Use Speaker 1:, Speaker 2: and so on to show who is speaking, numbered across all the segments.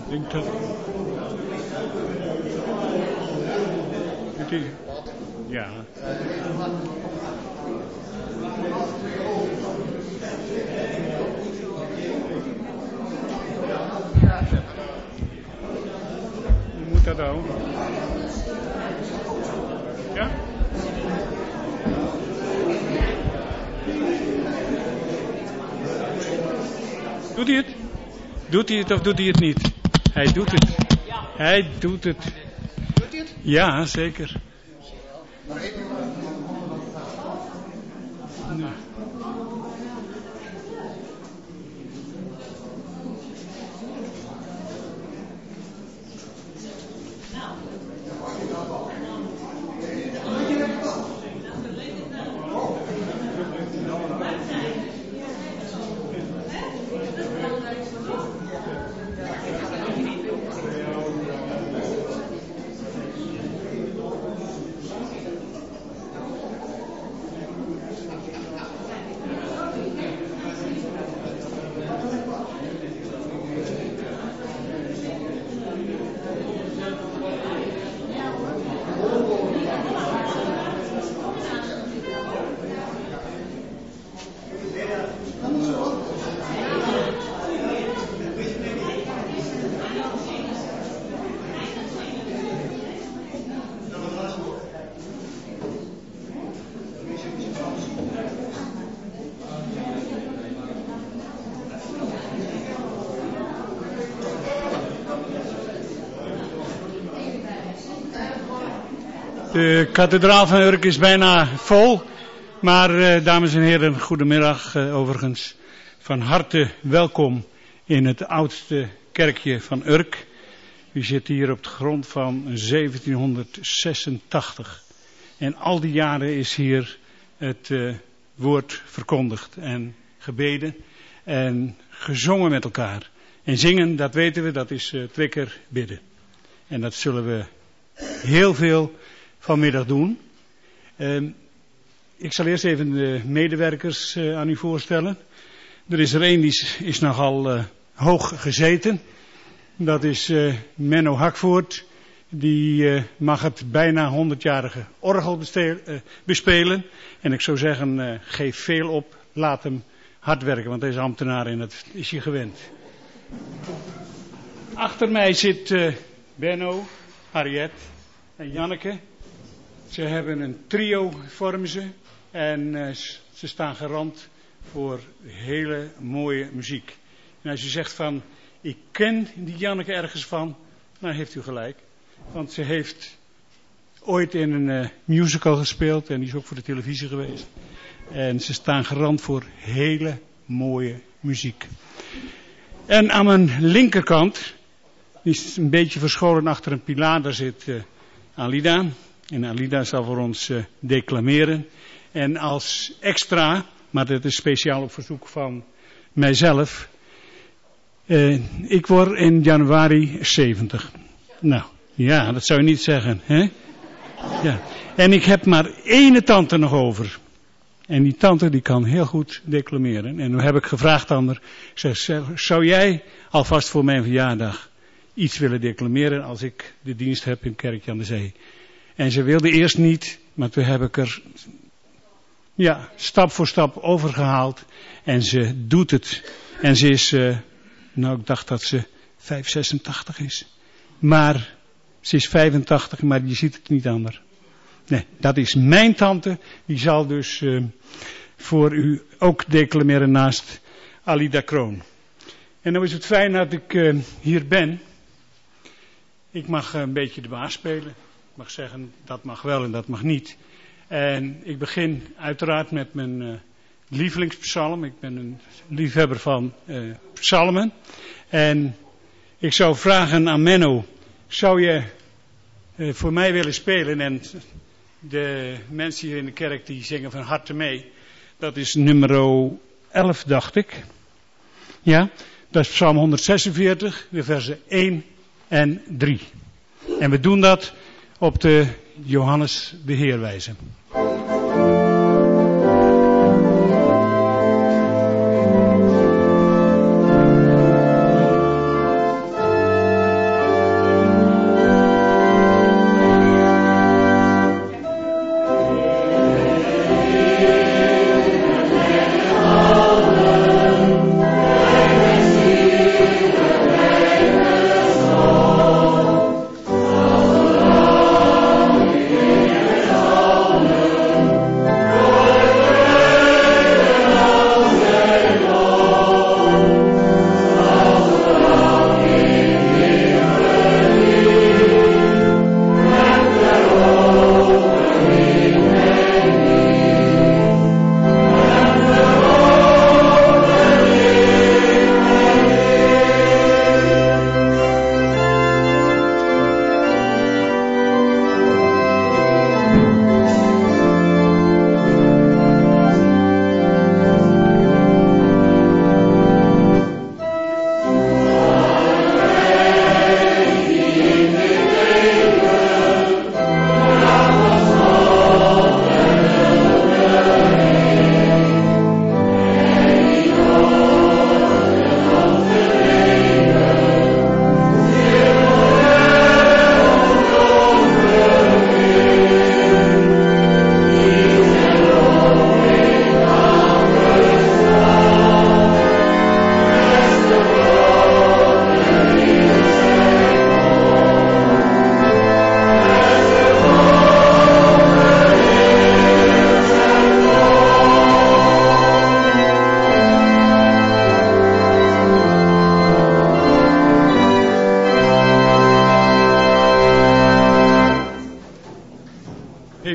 Speaker 1: denk dat... Ja. Hoe moet dat nou? Ja? Doet hij het? Doet hij het of doet hij het niet? Hij doet het. Hij doet het.
Speaker 2: Doet hij het?
Speaker 1: Ja, zeker. Nou. De kathedraal van Urk is bijna vol, maar dames en heren, goedemiddag overigens. Van harte welkom in het oudste kerkje van Urk. U zit hier op de grond van 1786. En al die jaren is hier het woord verkondigd en gebeden en gezongen met elkaar. En zingen, dat weten we, dat is 2 keer bidden. En dat zullen we heel veel vanmiddag doen. Ik zal eerst even de medewerkers aan u voorstellen. Er is er één die is nogal hoog gezeten. Dat is Menno Hakvoort. Die mag het bijna 100-jarige orgel bespelen. En ik zou zeggen, geef veel op. Laat hem hard werken, want hij is ambtenaar en dat is je gewend. Achter mij zit Benno, Harriet en Janneke. Ze hebben een trio, vormen ze. En ze staan garant voor hele mooie muziek. En als u zegt van, ik ken die Janneke ergens van, dan heeft u gelijk. Want ze heeft ooit in een musical gespeeld en die is ook voor de televisie geweest. En ze staan garant voor hele mooie muziek. En aan mijn linkerkant, die is een beetje verscholen achter een pilaar, daar zit Alida. En Alida zal voor ons declameren. En als extra, maar dat is speciaal op verzoek van mijzelf. Ik word in januari 70. Nou, ja, dat zou je niet zeggen, hè? Ja. En ik heb maar 1 tante nog over. En die tante die kan heel goed declameren. En nu heb ik gevraagd aan haar. Ik zeg, zou jij alvast voor mijn verjaardag iets willen declameren als ik de dienst heb in Kerkje aan de Zee? En ze wilde eerst niet, maar toen heb ik er stap voor stap overgehaald. En ze doet het. En ze is, ik dacht dat ze 86 is. Maar ze is 85, maar je ziet het niet aan haar. Nee, dat is mijn tante. Die zal dus voor u ook declameren naast Alida Kroon. En dan is het fijn dat ik hier ben. Ik mag een beetje de baas spelen. Ik mag zeggen, dat mag wel en dat mag niet. En ik begin uiteraard met mijn lievelingspsalm. Ik ben een liefhebber van psalmen. En ik zou vragen aan Menno, zou je voor mij willen spelen? En de mensen hier in de kerk die zingen van harte mee. Dat is nummer 11, dacht ik. Ja, dat is psalm 146, de versen 1 en 3. En we doen dat op de Johannes de Heerwijze.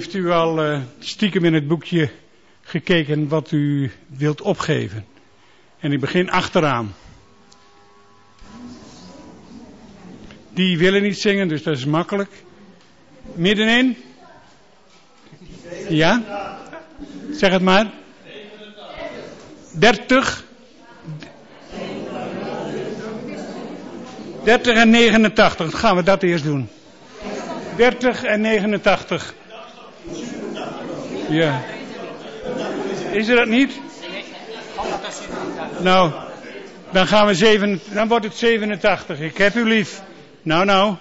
Speaker 1: Heeft u al stiekem in het boekje gekeken wat u wilt opgeven? En ik begin achteraan. Die willen niet zingen, dus dat is makkelijk. Middenin? Ja? Zeg het maar. 30? 30 en 89, dan gaan we dat eerst doen. 30 en 89. Ja. Is er dat niet? Nou, dan wordt het 87. Ik heb u lief. Nou.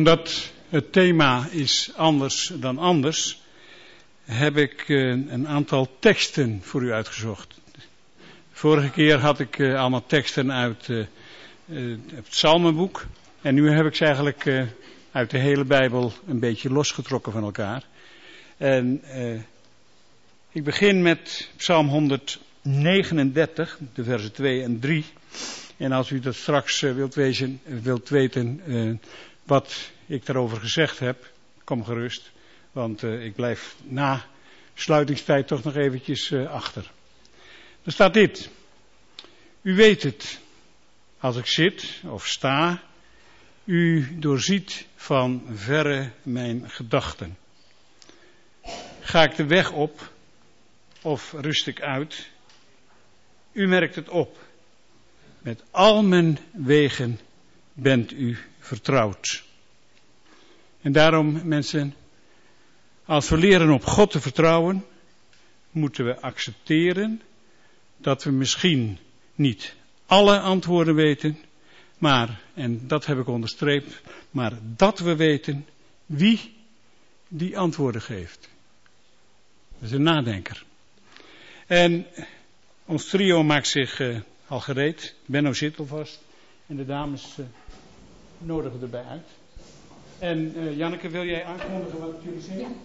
Speaker 1: omdat het thema is anders dan anders, heb ik een aantal teksten voor u uitgezocht. Vorige keer had ik allemaal teksten uit het Psalmenboek. En nu heb ik ze eigenlijk uit de hele Bijbel een beetje losgetrokken van elkaar. En ik begin met Psalm 139, de versen 2 en 3. En als u dat straks wilt weten wat ik daarover gezegd heb, kom gerust. Want ik blijf na sluitingstijd toch nog eventjes achter. Er staat dit. U weet het, als ik zit of sta, u doorziet van verre mijn gedachten. Ga ik de weg op of rust ik uit? U merkt het op. Met al mijn wegen bent u vertrouwd. En daarom, mensen, als we leren op God te vertrouwen, moeten we accepteren dat we misschien niet alle antwoorden weten, maar, en dat heb ik onderstreept, maar dat we weten wie die antwoorden geeft. Dat is een nadenker. En ons trio maakt zich al gereed. Benno zit alvast. En de dames nodigen erbij uit. En Janneke, wil jij aankondigen wat jullie zeggen? Ja.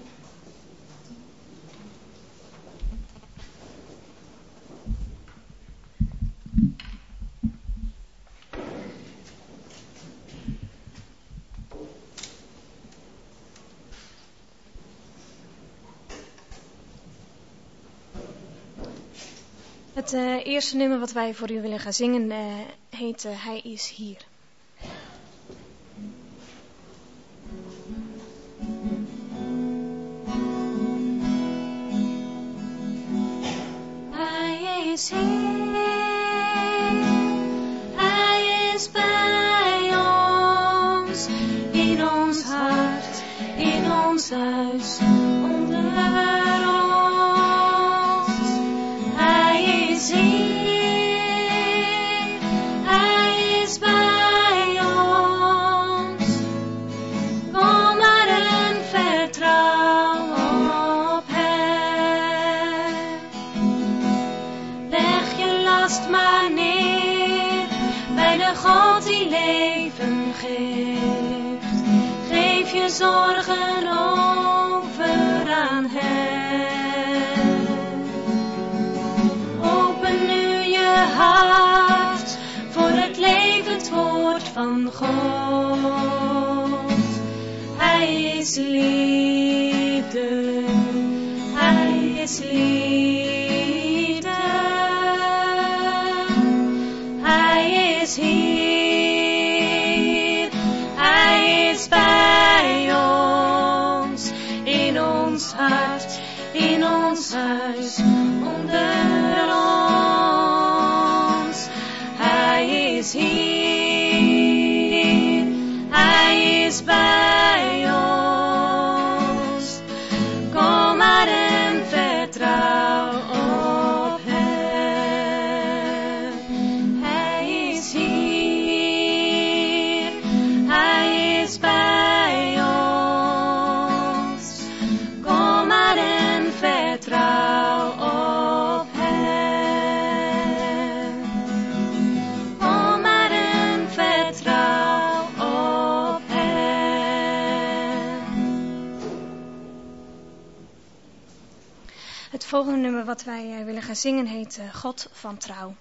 Speaker 2: Het eerste nummer wat wij voor u willen gaan zingen heet Hij is hier. Hij is hier, Hij is bij ons, in ons hart, in ons huis, onder God die leven geeft, geef je zorgen over aan Hem. Open nu je hart voor het levend woord van God. Hij is liefde, Hij is liefde, Hij is hier. Bij ons, in ons hart, in ons huis, onder ons. Hij is hier, Hij is bij ons. Kom maar en vertrouw op Hem. Hij is hier, Hij is bij ons. Kom maar en vertrouw op Hem. Kom maar en vertrouw op Hem. Het volgende nummer wat wij willen gaan zingen heet God van Trouw.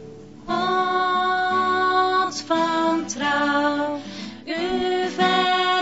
Speaker 2: God van trouw, u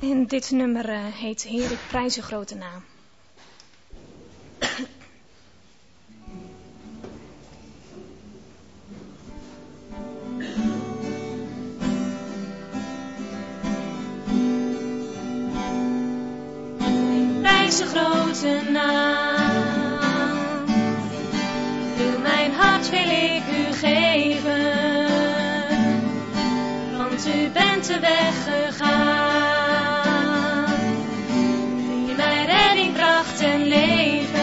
Speaker 2: En dit nummer heet Heer, ik prijs uw grote naam. Ik prijs uw grote naam. Heel mijn hart wil ik u geven. Want u bent de weg gegaan, die mij redding bracht en leven.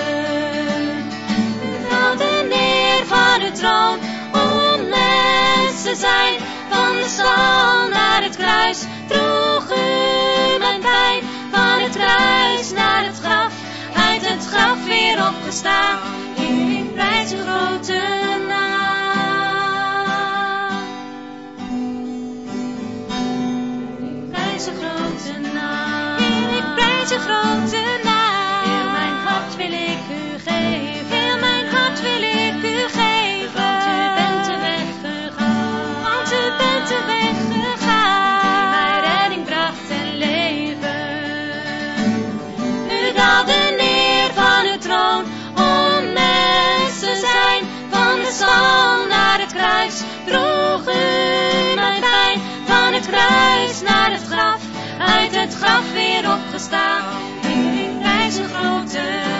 Speaker 2: U daalde neer van uw troon om mens te zijn. Van de stal naar het kruis droeg u mijn pijn. Van het kruis naar het graf, uit het graf weer opgestaan. Heer, ik prijs uw grote naam. Uw grote naam. Heel mijn hart wil ik u geven. Heel mijn hart wil ik u geven. Want u bent de weg gegaan. Want u bent de weg gegaan. Die mij redding bracht en leven. U daalde neer van uw troon om mens te zijn. Van de stal naar het kruis droeg u mijn pijn. Van het kruis naar het graf, uit het graf weer opgestaan. Heer, ik prijs uw grote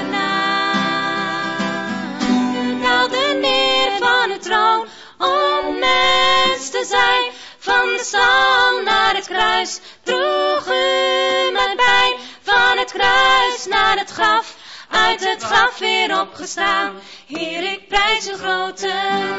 Speaker 2: naam. U daalde neer van uw troon om mens te zijn. Van de stal naar het kruis droeg u mijn pijn. Van het kruis naar het graf, uit het graf weer opgestaan. Heer, ik prijs uw grote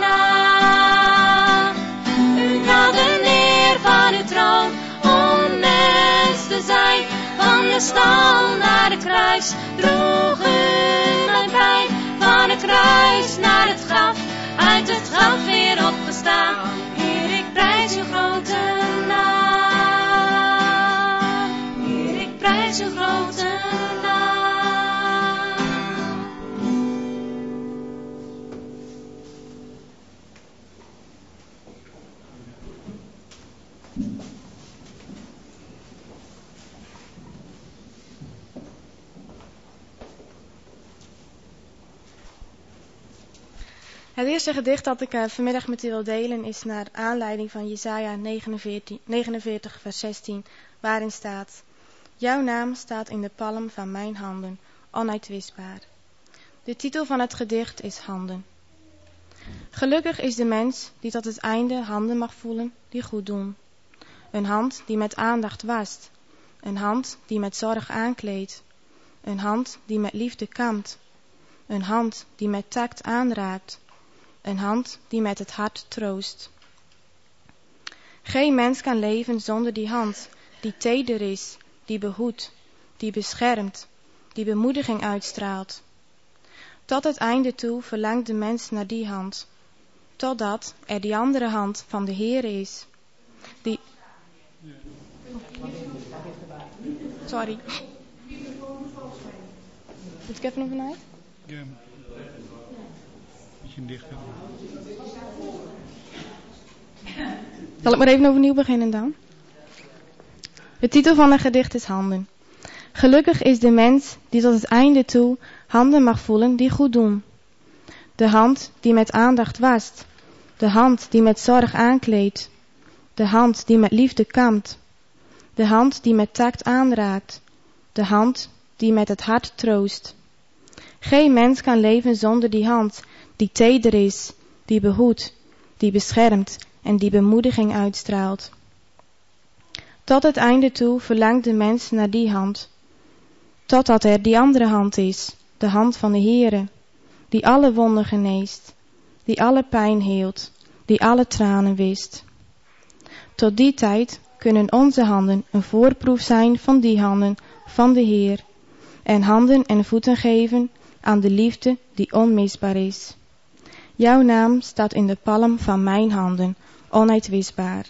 Speaker 2: naam. U daalde neer van uw troon om mens te zijn. Van de stal naar het kruis droeg u mijn pijn. Van het kruis naar het graf, uit het graf weer opgestaan. Heer, ik prijs uw grote naam. Heer, ik prijs uw grote naam.
Speaker 3: Het eerste gedicht dat ik vanmiddag met u wil delen is naar aanleiding van Jesaja 49 vers 16, waarin staat: Jouw naam staat in de palm van mijn handen, onuitwisbaar. De titel van het gedicht is Handen. Gelukkig is de mens die tot het einde handen mag voelen die goed doen. Een hand die met aandacht wast, een hand die met zorg aankleedt, een hand die met liefde kampt, een hand die met tact aanraakt, een hand die met het hart troost. Geen mens kan leven zonder die hand, die teder is, die behoedt, die beschermt, die bemoediging uitstraalt. Tot het einde toe verlangt de mens naar die hand, totdat er die andere hand van de Heere is. Sorry. Moet ik even nog vanuit?
Speaker 1: Ja. Beetje dichter.
Speaker 3: Zal ik maar even overnieuw beginnen dan? De titel van het gedicht is Handen. Gelukkig is de mens die tot het einde toe handen mag voelen die goed doen. De hand die met aandacht wast, de hand die met zorg aankleedt, de hand die met liefde kampt, de hand die met tact aanraakt, de hand die met het hart troost. Geen mens kan leven zonder die hand, die teder is, die behoedt, die beschermt en die bemoediging uitstraalt. Tot het einde toe verlangt de mens naar die hand, totdat er die andere hand is, de hand van de Heere, die alle wonden geneest, die alle pijn heelt, die alle tranen wist. Tot die tijd kunnen onze handen een voorproef zijn van die handen van de Heer, en handen en voeten geven aan de liefde die onmisbaar is. Jouw naam staat in de palm van mijn handen, onuitwisbaar.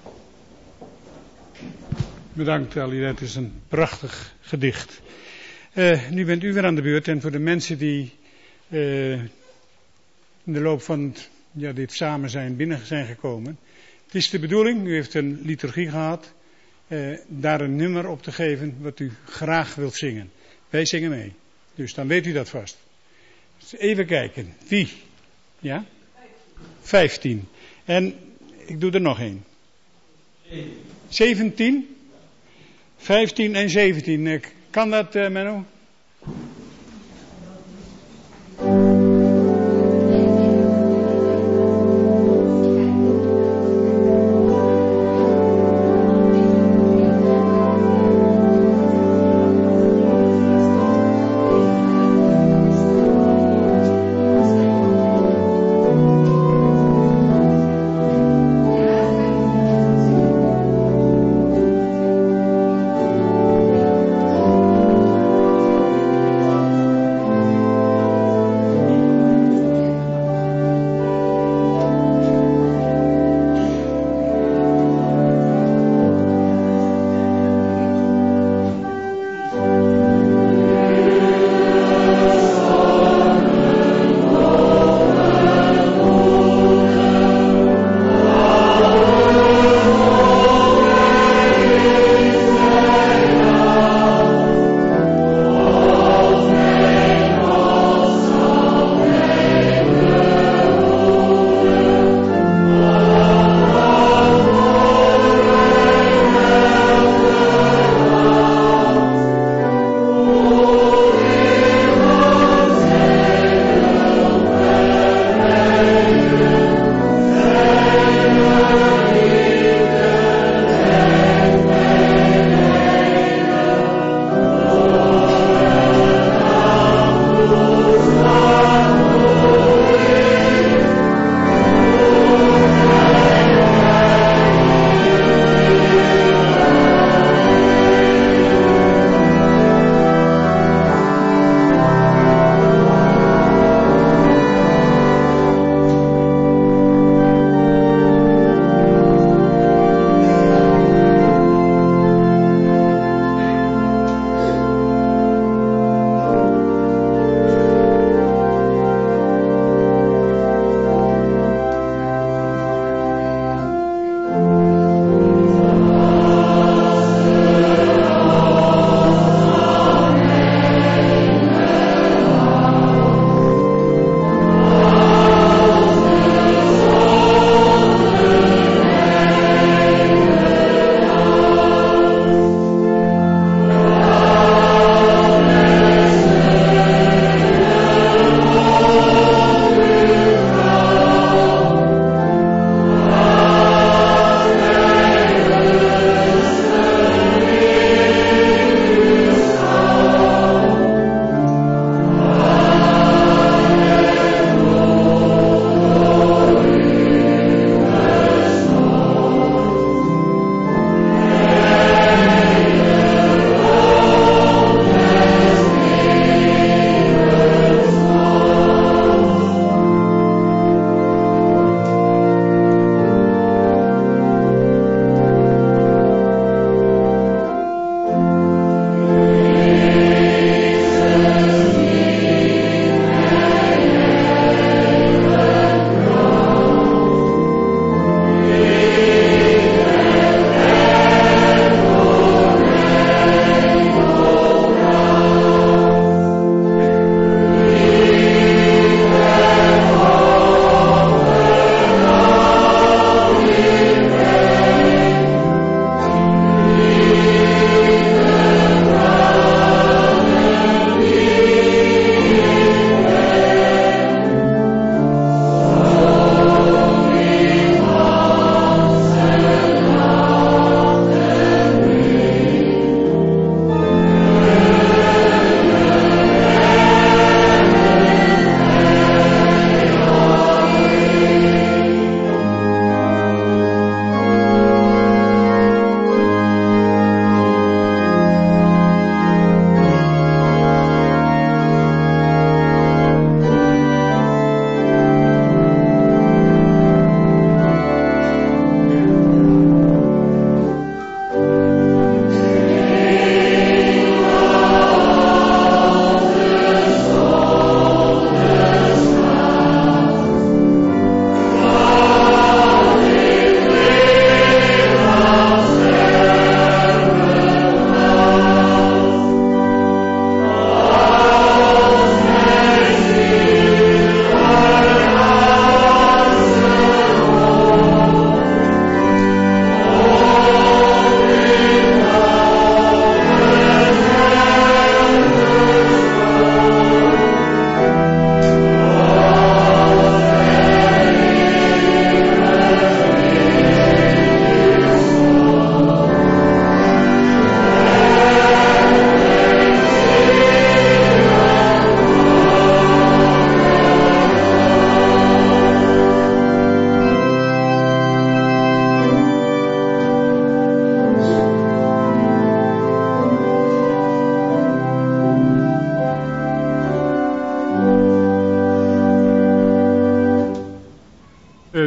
Speaker 1: Bedankt Ali, dat is een prachtig gedicht. Nu bent u weer aan de beurt en voor de mensen die in de loop van dit samen zijn binnen zijn gekomen. Het is de bedoeling, u heeft een liturgie gehad, daar een nummer op te geven wat u graag wilt zingen. Wij zingen mee, dus dan weet u dat vast. Dus even kijken, wie? Ja? 15. En ik doe er nog één. 17? 15 en 17. Kan dat, Menno?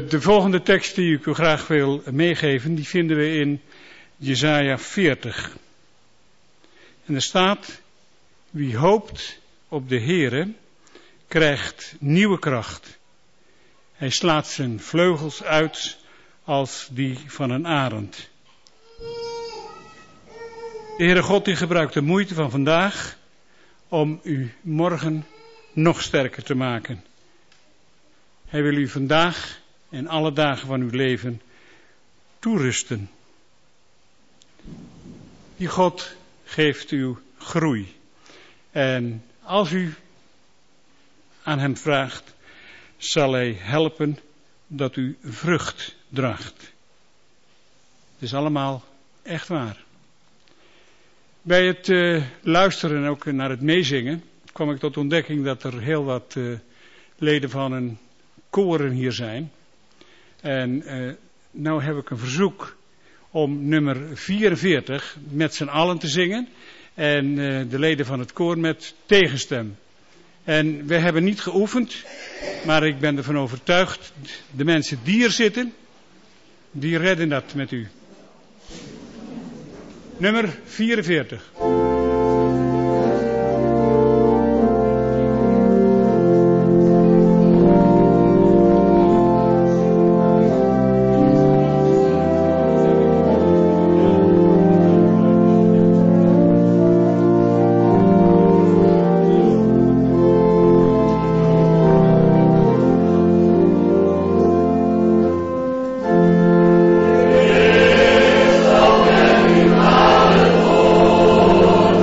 Speaker 1: De volgende tekst die ik u graag wil meegeven, die vinden we in Jesaja 40. En er staat: wie hoopt op de Heere, krijgt nieuwe kracht. Hij slaat zijn vleugels uit als die van een arend. De Heere God die gebruikt de moeite van vandaag om u morgen nog sterker te maken. Hij wil u vandaag en alle dagen van uw leven toerusten. Die God geeft u groei. En als u aan hem vraagt, zal hij helpen dat u vrucht draagt. Het is allemaal echt waar. Bij het luisteren en ook naar het meezingen kwam ik tot ontdekking dat er heel wat leden van een koren hier zijn. En nou heb ik een verzoek om nummer 44 met z'n allen te zingen. En de leden van het koor met tegenstem. En we hebben niet geoefend, maar ik ben ervan overtuigd, de mensen die er zitten, die redden dat met u. Nummer 44.
Speaker 4: Oh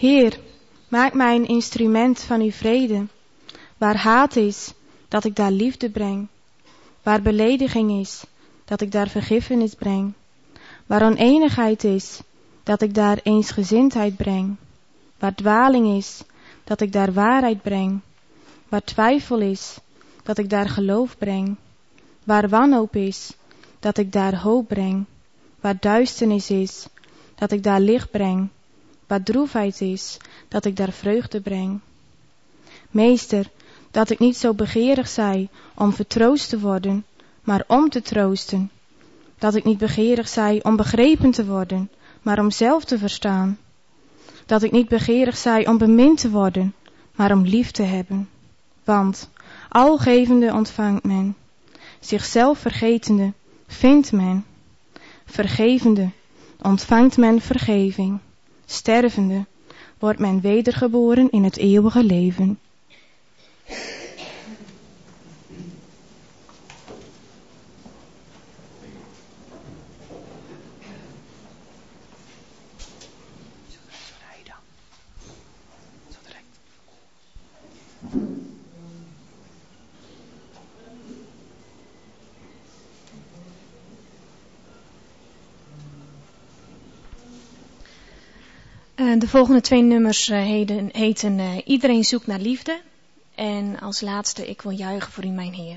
Speaker 3: Heer, maak mij een instrument van uw vrede. Waar haat is, dat ik daar liefde breng. Waar belediging is, dat ik daar vergiffenis breng. Waar oneenigheid is, dat ik daar eensgezindheid breng. Waar dwaling is, dat ik daar waarheid breng. Waar twijfel is, dat ik daar geloof breng. Waar wanhoop is, dat ik daar hoop breng. Waar duisternis is, dat ik daar licht breng. Waar droefheid is, dat ik daar vreugde breng. Meester, dat ik niet zo begeerig zij om vertroost te worden, maar om te troosten. Dat ik niet begeerig zij om begrepen te worden, maar om zelf te verstaan. Dat ik niet begeerig zij om bemind te worden, maar om lief te hebben. Want algevende ontvangt men, zichzelf vergetende vindt men. Vergevende ontvangt men vergeving, stervende wordt men wedergeboren in het eeuwige leven.
Speaker 4: De volgende 2 nummers heten Iedereen zoekt naar liefde. En als laatste Ik wil juichen voor u, mijn Heer.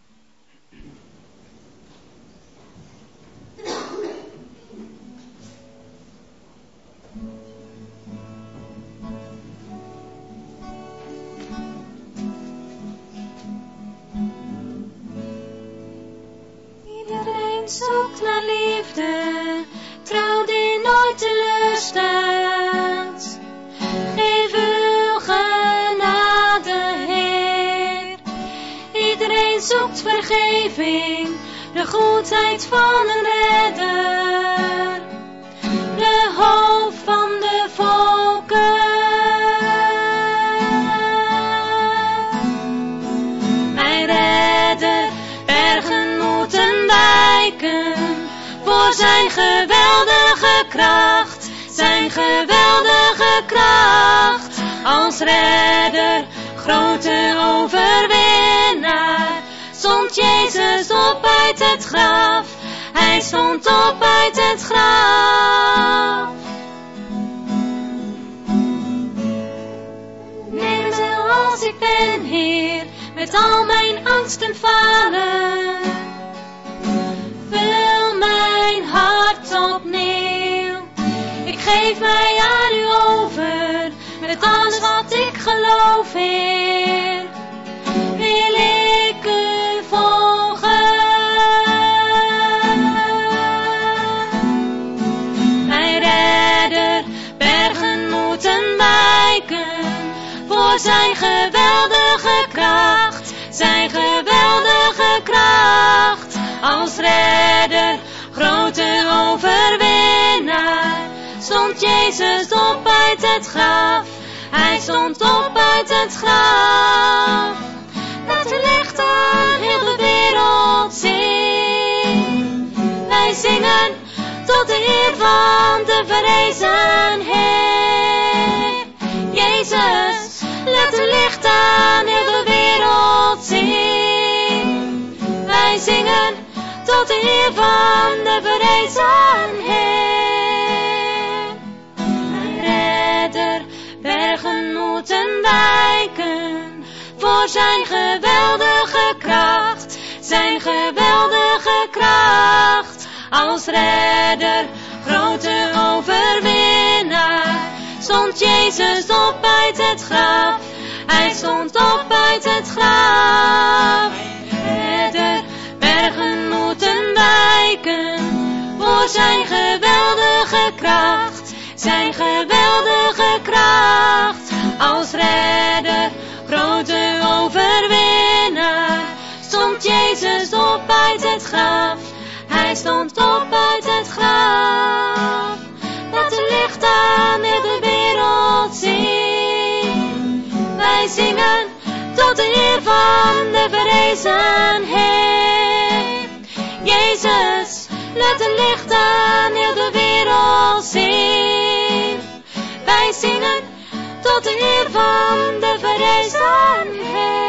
Speaker 2: Iedereen zoekt naar liefde, trouw die nooit teleurstelt. Geef uw genade, Heer. Iedereen zoekt vergeving, de goedheid van een redder, de hoop van de volken. Mijn redder, bergen moeten wijken voor zijn geweldige kracht, zijn geweldige kracht. Als redder, grote overwinnaar, stond Jezus op uit het graf. Hij stond op uit het graf. Neem me zoals ik ben, Heer, met al mijn angsten falen. Vul mijn hart opnieuw. Ik geef mij aan u over, met alles wat ik geloof, Heer. Wil ik u volgen. Mijn redder, bergen moeten wijken voor zijn geweldige kracht, zijn geweldige kracht. Als redder, grote overwinnaar, stond Jezus op uit het graf. Hij stond op uit het graf. Laat de licht aan heel de wereld zien. Wij zingen tot de eer van de verrezen Heer. Jezus, laat de licht aan heel de wereld zien. Wij zingen tot de eer van de verrezen Heer. Mijn redder, bergen moeten wijken voor zijn geweldige kracht, zijn geweldige kracht. Als redder, grote overwinnaar, stond Jezus op uit het graf. Hij stond op uit het graf. Redder, bergen moeten wijken voor zijn geweldige kracht, zijn geweldige kracht. Als redder, grote overwinnaar, stond Jezus op uit het graf. Hij stond op uit het graf. Laat de licht aan heel de wereld zien. Wij zingen tot de eer van de verrezen Heer. Jezus, laat de licht aan heel de wereld zien. Wij zingen van de verrezen Heer.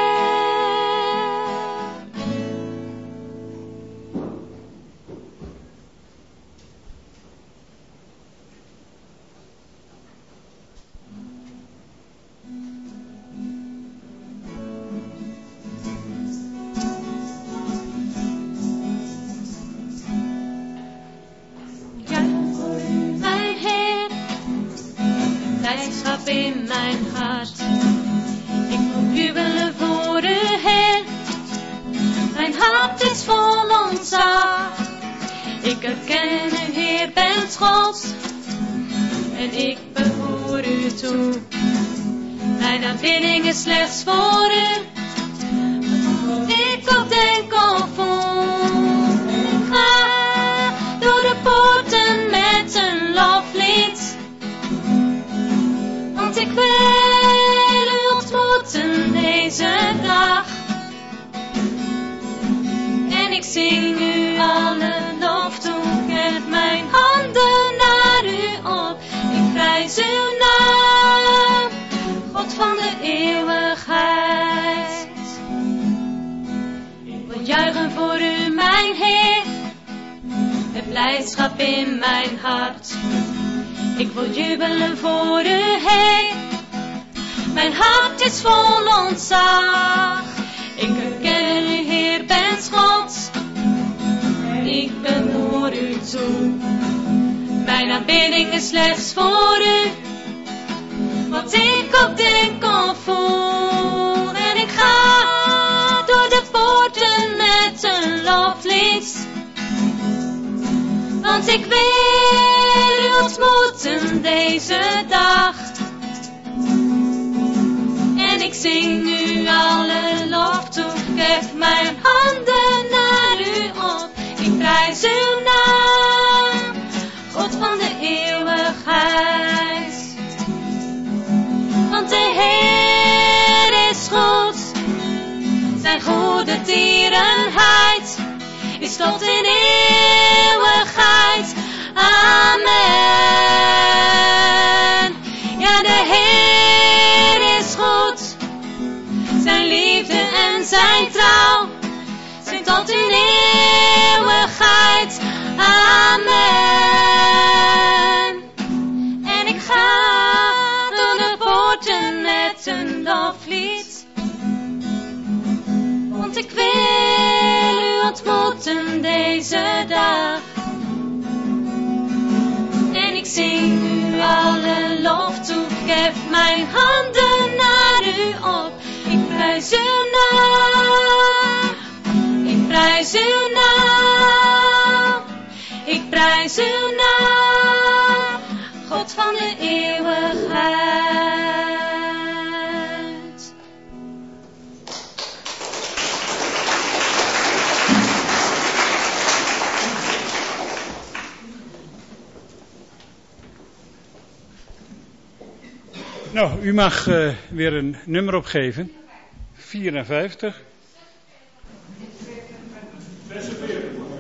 Speaker 2: Blijdschap in mijn hart. Ik wil jubelen voor u, Heer. Mijn hart is vol ontzag. Ik erken u, Heer, bent God. En ik behoor u toe. Mijn aanbidding is slechts voor u. Wat ik ook denk of voel. Ik ga door de poorten met een loflied. Want ik wil u ontmoeten deze dag. En ik zing u alle lof toe. Ik heb mijn handen naar u op. Ik prijs uw naam, God van de eeuwigheid. Ik wil juichen voor u, mijn Heer. Met blijdschap in mijn hart. Ik wil jubelen voor u, Heer. Mijn hart is vol ontzag. Ik herken u, Heer, bent God. Ik behoor u toe. Mijn aanbidding is slechts voor u. Wat ik ook denk of voel. En ik ga door de poorten met een loflied. Want ik wil u ontmoeten deze dag. En ik zing u alle lof toe. Ik heb mijn handen naar u op. Ik prijs uw naam, God van de eeuwigheid. Want de Heer is goed. Zijn goede tierenheid is tot in eeuwigheid. Amen. Ja, de Heer is goed. Zijn liefde en zijn trouw zijn tot in eeuwigheid. Amen. En ik ga door de poorten met een loflied. Want ik wil u ontmoeten deze dag. En ik zing u alle lof toe. Ik heb mijn handen naar u op. Ik prijs uw naam. Ik prijs uw naam. Ik prijs uw naam. God van de eeuwigheid.
Speaker 1: Nou, u mag weer een nummer opgeven. 54. 46.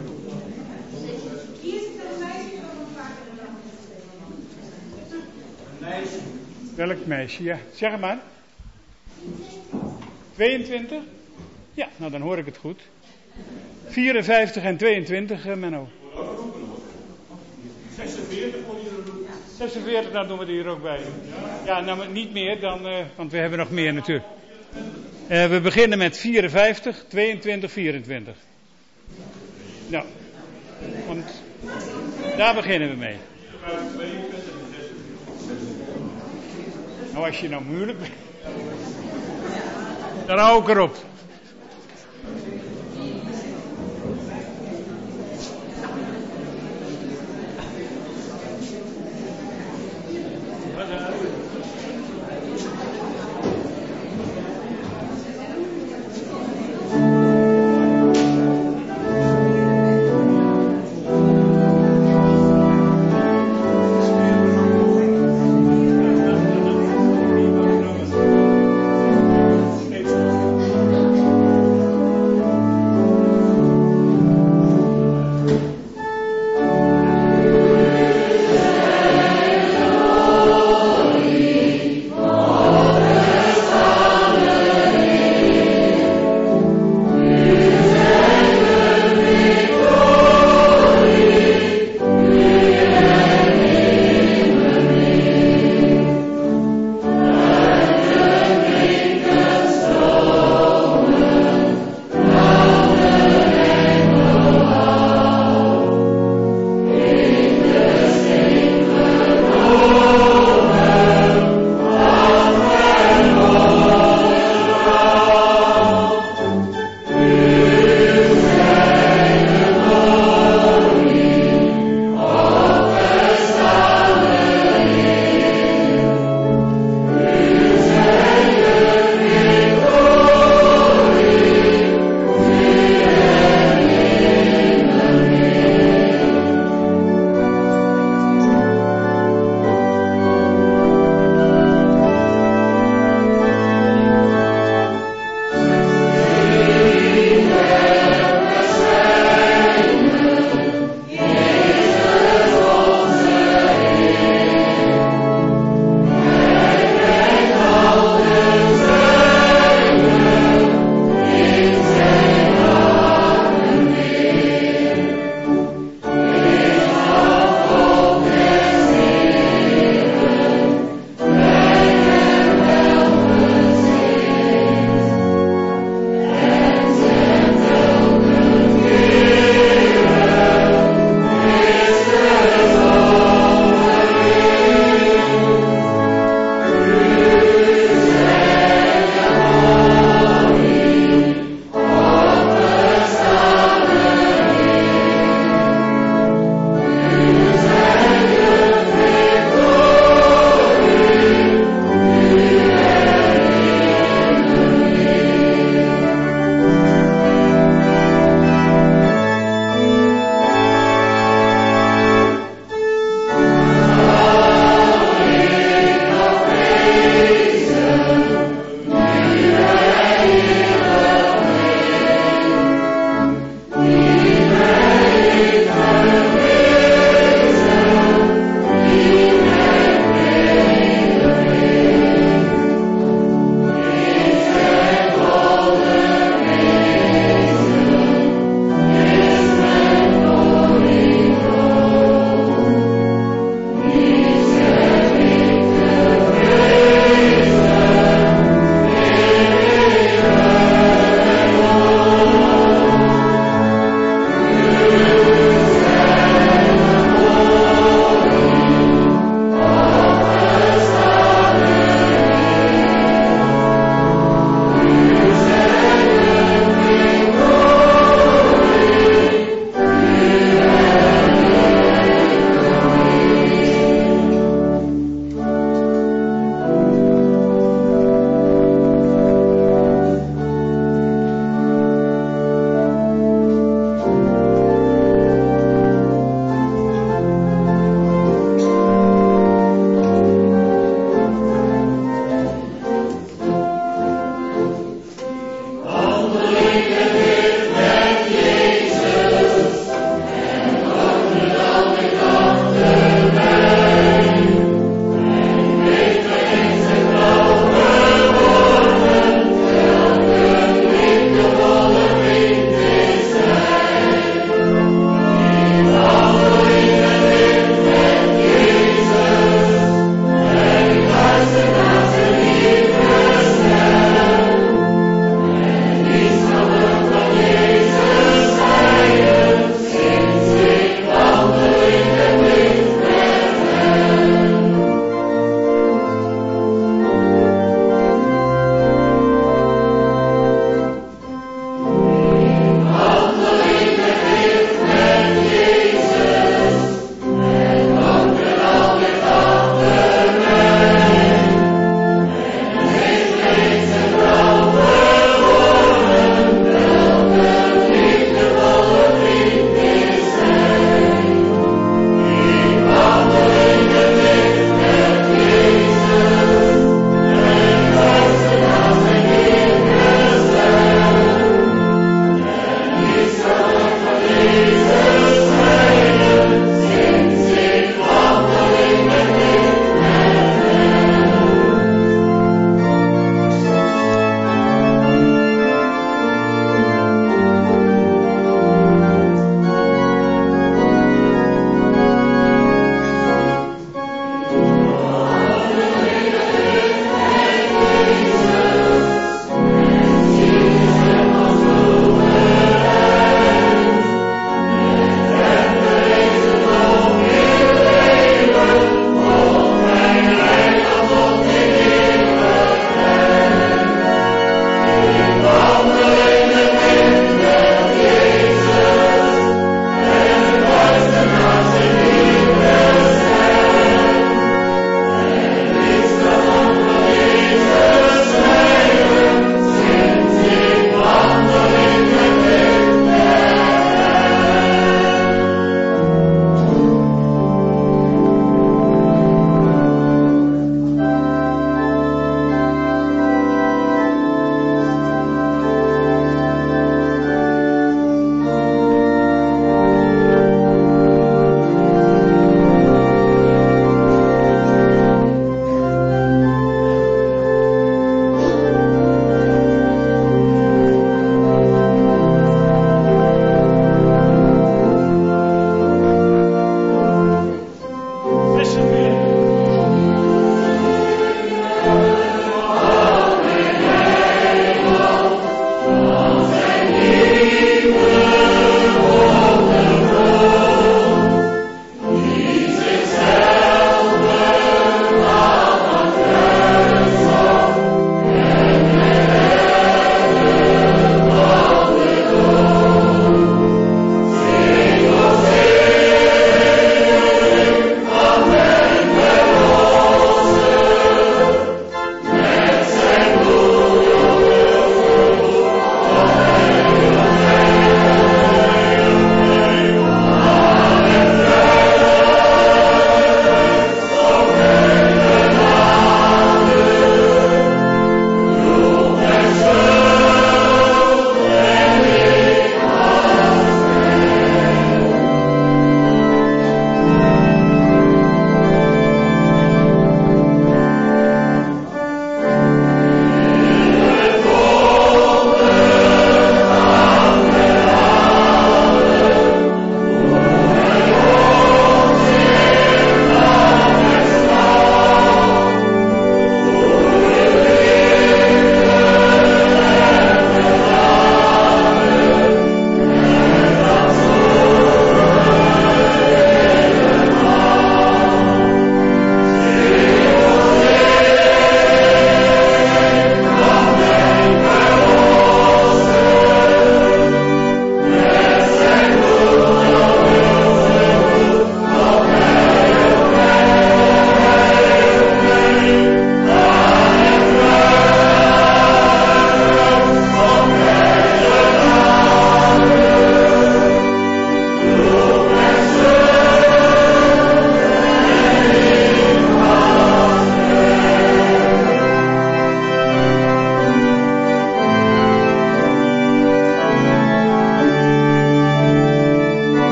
Speaker 1: Welk meisje? Ja, zeg het maar. 22? Ja, nou dan hoor ik het goed. 54 en 22, Menno. 46, dan doen we die er ook bij. Ja, nou niet meer, want we hebben nog meer natuurlijk. We beginnen met 54, 22, 24. Nou, want daar beginnen we mee. Nou, als je nou moeilijk bent, dan hou ik erop.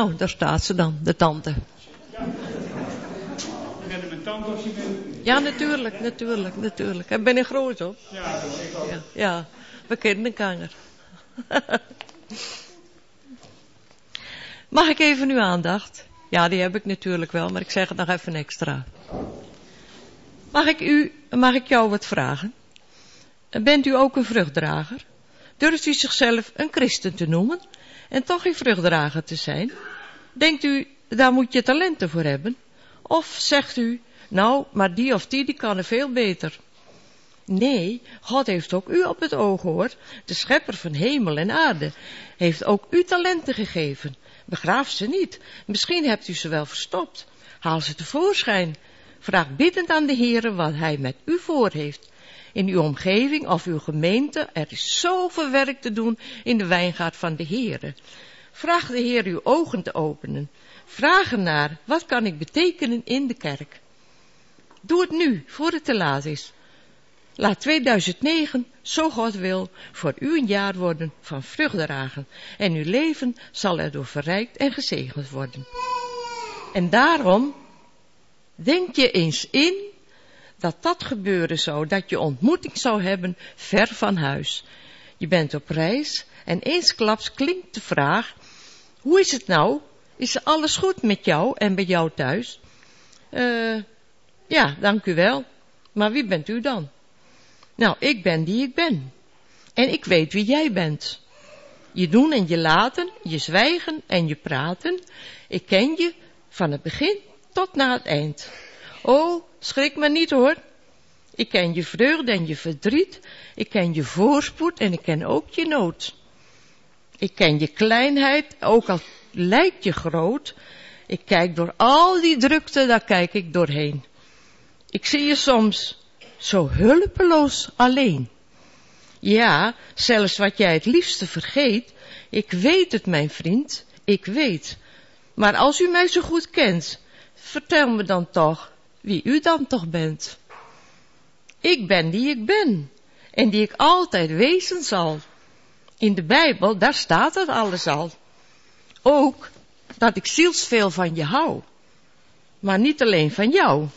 Speaker 5: Nou, daar staat ze dan, de tante.
Speaker 1: Je bent mijn tante of je bent...
Speaker 5: Ja, natuurlijk. Ik ben een groot, hoor.
Speaker 1: Ja, ik ook.
Speaker 5: Ja, we kennen elkaar. Mag ik even uw aandacht? Ja, die heb ik natuurlijk wel, maar ik zeg het nog even extra. Mag ik jou wat vragen? Bent u ook een vruchtdrager? Durft u zichzelf een christen te noemen en toch geen vruchtdrager te zijn? Denkt u, daar moet je talenten voor hebben? Of zegt u, nou, maar die of die kan er veel beter? Nee, God heeft ook u op het oog, hoor. De schepper van hemel en aarde heeft ook u talenten gegeven. Begraaf ze niet. Misschien hebt u ze wel verstopt. Haal ze tevoorschijn. Vraag biddend aan de Heere wat hij met u voor heeft. In uw omgeving of uw gemeente, er is zoveel werk te doen in de wijngaard van de Heere. Vraag de Heer uw ogen te openen. Vraag ernaar, wat kan ik betekenen in de kerk? Doe het nu, voor het te laat is. Laat 2009, zo God wil, voor u een jaar worden van vruchtdragen. En uw leven zal erdoor verrijkt en gezegend worden. En daarom, denk je eens in dat gebeuren zou, dat je ontmoeting zou hebben ver van huis. Je bent op reis en eensklaps klinkt de vraag, hoe is het nou? Is alles goed met jou en bij jou thuis? Ja, dank u wel. Maar wie bent u dan? Nou, ik ben die ik ben. En ik weet wie jij bent. Je doen en je laten, je zwijgen en je praten. Ik ken je van het begin tot na het eind. Oh, schrik maar niet, hoor. Ik ken je vreugde en je verdriet. Ik ken je voorspoed en ik ken ook je nood. Ik ken je kleinheid, ook al lijkt je groot. Ik kijk door al die drukte, daar kijk ik doorheen. Ik zie je soms zo hulpeloos alleen. Ja, zelfs wat jij het liefste vergeet. Ik weet het, mijn vriend, ik weet. Maar als u mij zo goed kent, vertel me dan toch wie u dan toch bent. Ik ben die ik ben en die ik altijd wezen zal. In de Bijbel, daar staat het alles al. Ook dat ik zielsveel van je hou. Maar niet alleen van jou.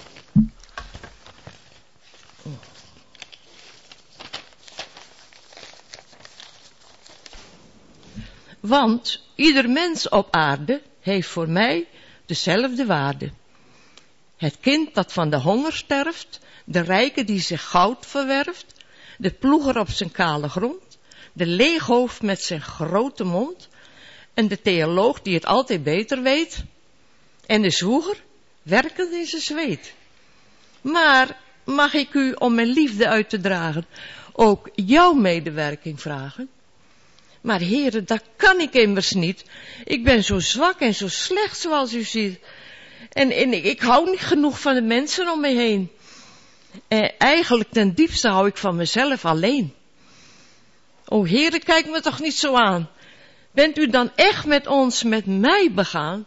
Speaker 5: Want ieder mens op aarde heeft voor mij dezelfde waarde. Het kind dat van de honger sterft, de rijke die zich goud verwerft, de ploeger op zijn kale grond, de leeghoofd met zijn grote mond, en de theoloog die het altijd beter weet, en de zwoeger werkend in zijn zweet. Maar mag ik u om mijn liefde uit te dragen ook jouw medewerking vragen? Maar heren, dat kan ik immers niet. Ik ben zo zwak en zo slecht zoals u ziet. En ik hou niet genoeg van de mensen om me heen. Eigenlijk ten diepste hou ik van mezelf alleen. O heren, kijk me toch niet zo aan. Bent u dan echt met mij begaan?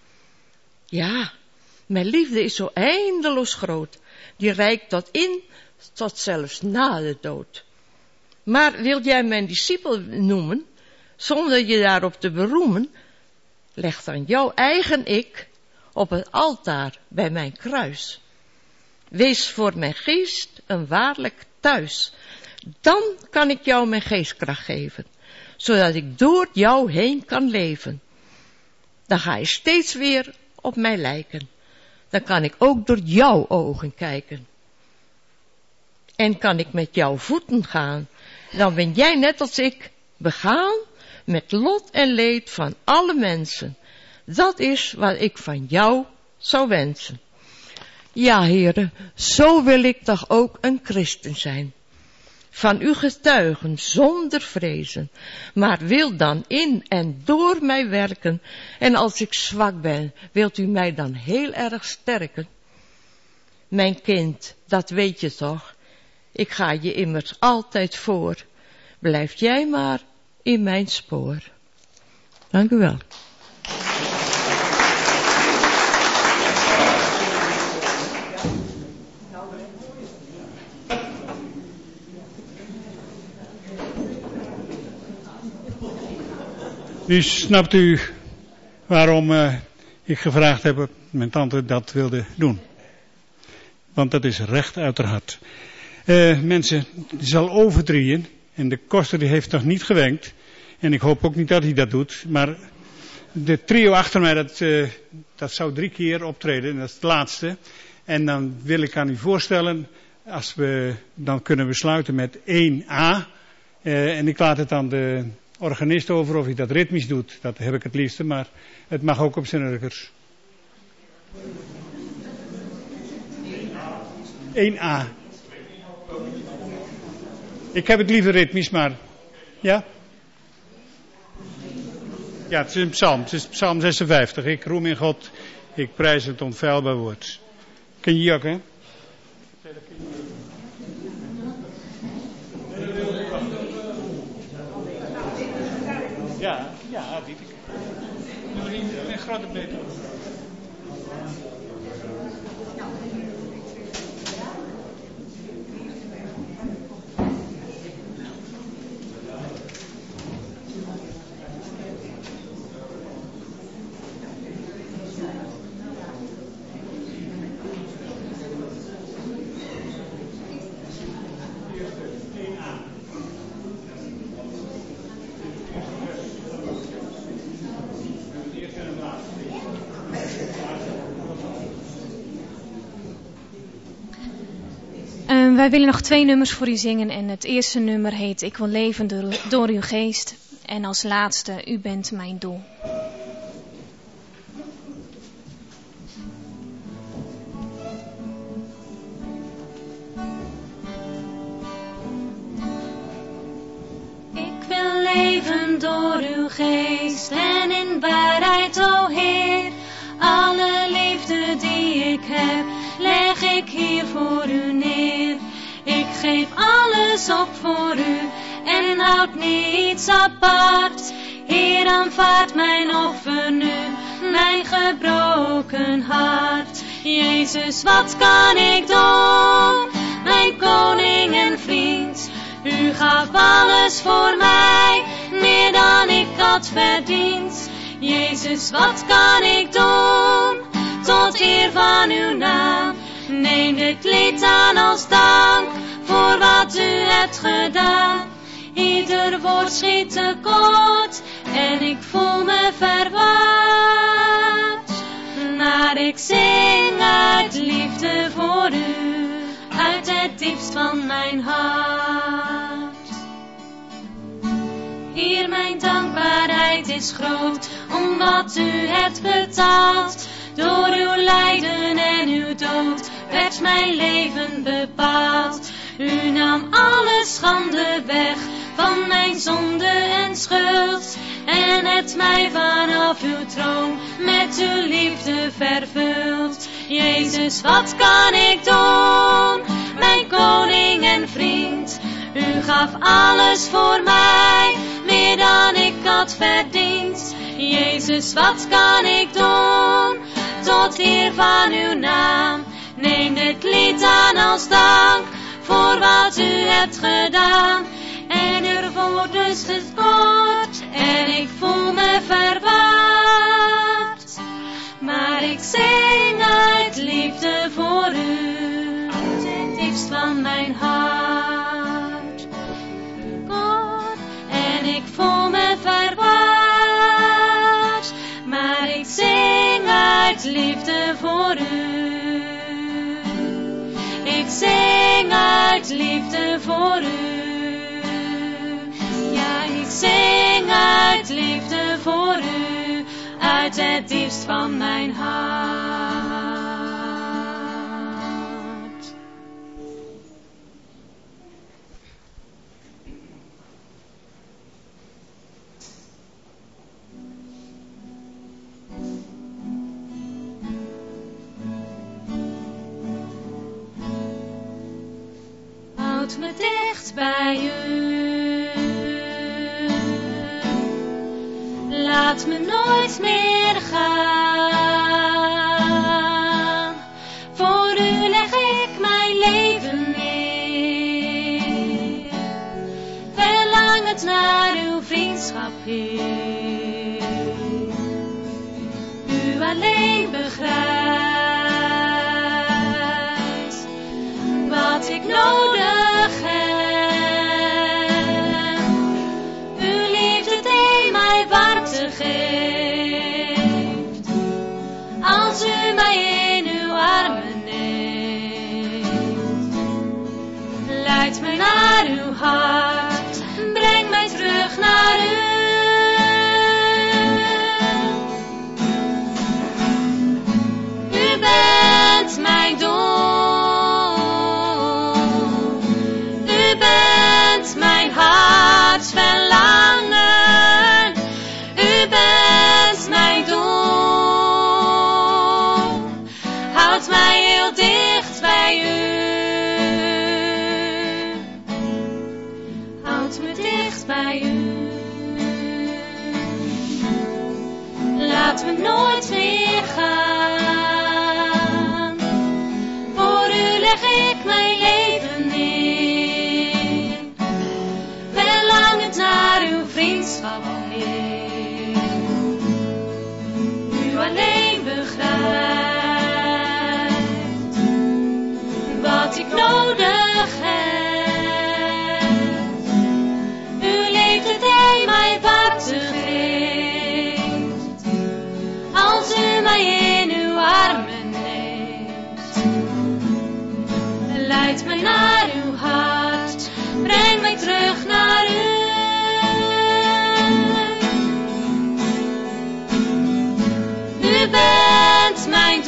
Speaker 5: Ja, mijn liefde is zo eindeloos groot. Die reikt tot zelfs na de dood. Maar wil jij mijn discipel noemen, zonder je daarop te beroemen, leg dan jouw eigen ik op het altaar bij mijn kruis. Wees voor mijn geest een waarlijk thuis. Dan kan ik jou mijn geestkracht geven, zodat ik door jou heen kan leven. Dan ga je steeds weer op mij lijken. Dan kan ik ook door jouw ogen kijken. En kan ik met jouw voeten gaan. Dan ben jij net als ik begaan met lot en leed van alle mensen. Dat is wat ik van jou zou wensen. Ja, heren, zo wil ik toch ook een christen zijn. Van u getuigen zonder vrezen, maar wil dan in en door mij werken. En als ik zwak ben, wilt u mij dan heel erg sterken. Mijn kind, dat weet je toch, ik ga je immers altijd voor. Blijf jij maar in mijn spoor. Dank u wel.
Speaker 1: Nu snapt u waarom ik gevraagd heb of mijn tante dat wilde doen. Want dat is recht uit haar hart. Mensen, het is al over 3 en de koster die heeft nog niet gewenkt. En ik hoop ook niet dat hij dat doet. Maar de trio achter mij, dat zou 3 keer optreden. En dat is het laatste. En dan wil ik aan u voorstellen, dan kunnen we sluiten met 1A. En ik laat het aan de organist over of hij dat ritmisch doet. Dat heb ik het liefste, maar het mag ook op zijn urkers. 1A. Ik heb het liever ritmisch, maar... Ja? Ja, het is een psalm. Het is psalm 56. Ik roem in God. Ik prijs het onfeilbaar woord. Ken je ook, hè? Ja, weet ik. Een grote beter.
Speaker 4: Wij willen nog 2 nummers voor u zingen en het eerste nummer heet Ik wil leven door uw geest en als laatste U bent mijn doel.
Speaker 2: Ik wil leven door uw geest en in waarheid, o Heer, alle liefde die ik heb, leg ik hier voor u neer. Ik geef alles op voor u en houd niets apart. Heer, aanvaard mijn offer nu, mijn gebroken hart. Jezus, wat kan ik doen, mijn koning en vriend? U gaf alles voor mij, meer dan ik had verdiend. Jezus, wat kan ik doen, tot eer van uw naam? Neem dit lied aan als dank voor wat u hebt gedaan. Ieder woord schiet tekort en ik voel me verward. Maar ik zing uit liefde voor u, uit het diepst van mijn hart. Heer, mijn dankbaarheid is groot, om wat u hebt betaald. Door uw lijden en uw dood werd mijn leven bepaald. U nam alle schande weg van mijn zonde en schuld. En het mij vanaf uw troon met uw liefde vervult. Jezus, wat kan ik doen, mijn koning en vriend? U gaf alles voor mij, meer dan ik had verdiend. Jezus, wat kan ik doen, tot eer van uw naam? Neem dit lied aan als dank voor wat u hebt gedaan. En er wordt dus tekort en ik voel me verward. Maar ik zing uit liefde voor u, uit het diepst van mijn hart. God, en ik voel me verward. Maar ik zing uit liefde voor u. Ik zing uit liefde voor u. Ja, ik zing uit liefde voor u, uit het diepst van mijn hart. Houd me dicht bij u. Laat me nooit meer gaan. Voor u leg ik mijn leven neer. Verlang het naar uw vriendschap, Heer. alleen begrijpt wat ik nodig heb. Uw liefde die mij warmte geeft, als u mij in uw armen neemt. Leid mij naar uw hart, breng mij terug naar u. U bent mijn doel, u bent mijn hartsverlangen, u bent mijn doel. Houd mij heel dicht bij u. Houd me dicht bij u. Laat me nooit meer gaan. Voor u leg ik mijn leven neer. Verlangend naar uw vriendschap, Heer. U alleen begrijpt wat ik nodig heb. U liefde die mij warmte geeft, als u mij in uw armen neemt. Leid mij naar uw hart, breng mij terug naar u. U bent mijn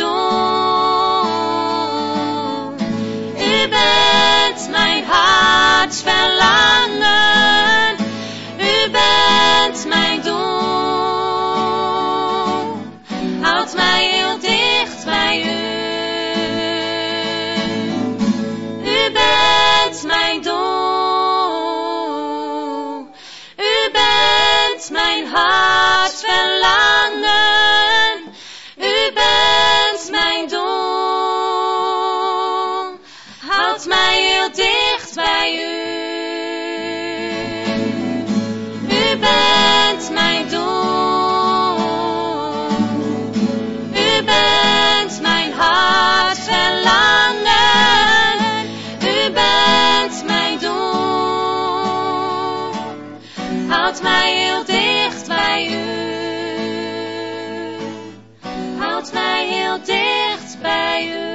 Speaker 2: doel, u bent mijn hartsverlangen, u bent mijn doel. Houd mij heel dicht bij u. U bent mijn doel, u bent mijn hartsverlangen, u bent mijn doel. Houd mij heel dicht bij u. U bent mijn doel, u bent mijn hartsverlangen, u bent mijn doel. Houd mij heel dicht bij u. Houd mij heel dicht bij u.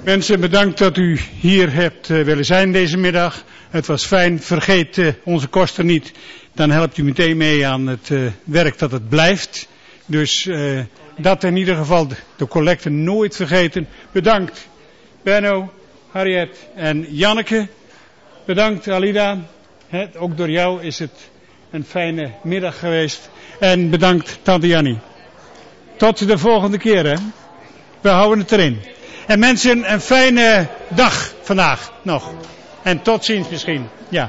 Speaker 1: Mensen, bedankt dat u hier hebt willen zijn deze middag. Het was fijn. Vergeet onze kosten niet. Dan helpt u meteen mee aan het werk dat het blijft. Dus dat in ieder geval de collecte nooit vergeten. Bedankt Benno, Harriet en Janneke. Bedankt Alida. Ook door jou is het een fijne middag geweest. En bedankt Tante Jannie. Tot de volgende keer. Hè. We houden het erin. En mensen, een fijne dag vandaag nog. En tot ziens misschien. Ja.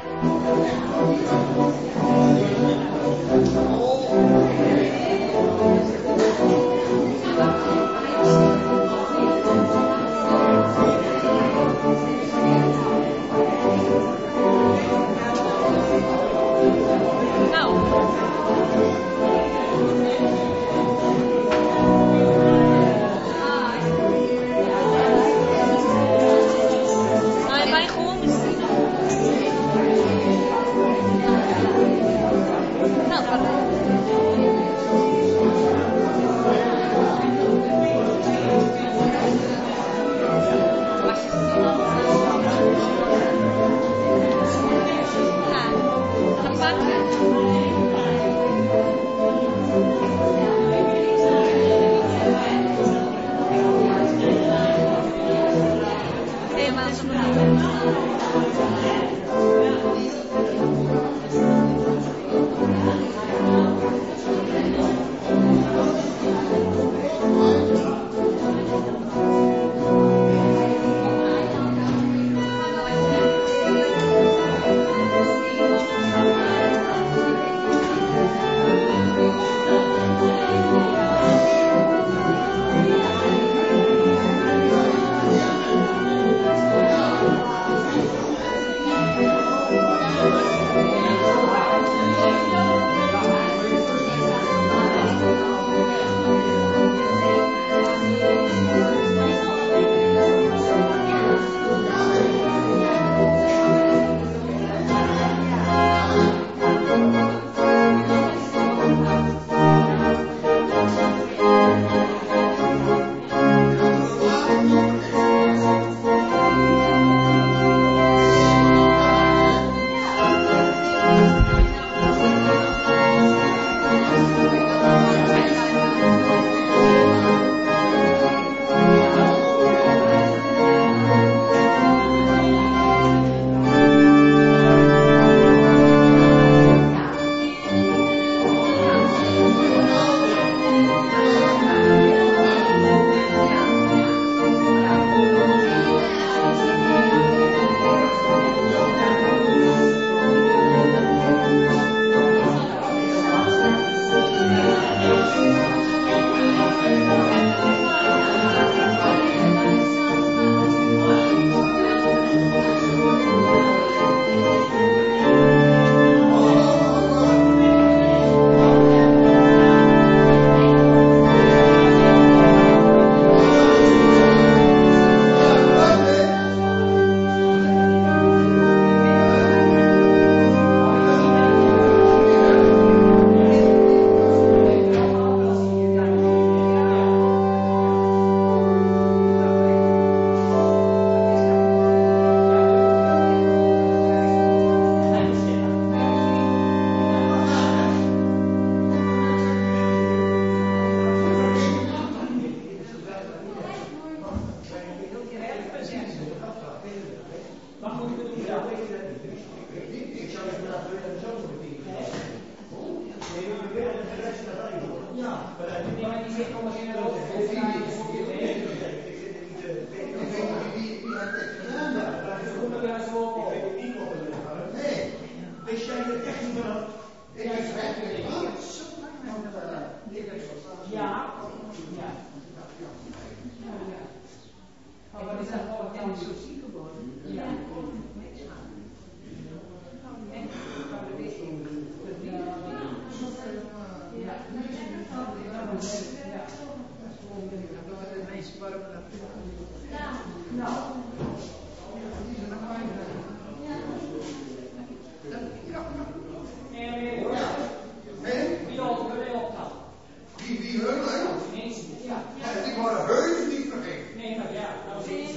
Speaker 6: Die hun, hè? Ja, die waren heus niet vergeten. Nee, maar ja.